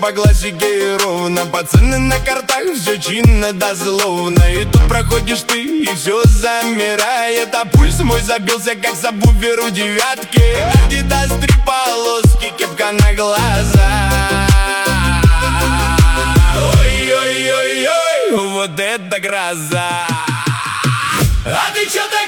по классике и ровно. Пацаны на картах, все чинно дословно. И тут проходишь ты, и все замирает. А пульс мой забился, как сабвуфер у девятки. Адидас 3 полоски, кепка на глаза. Ой-ой-ой-ой, вот это гроза. А ты чё так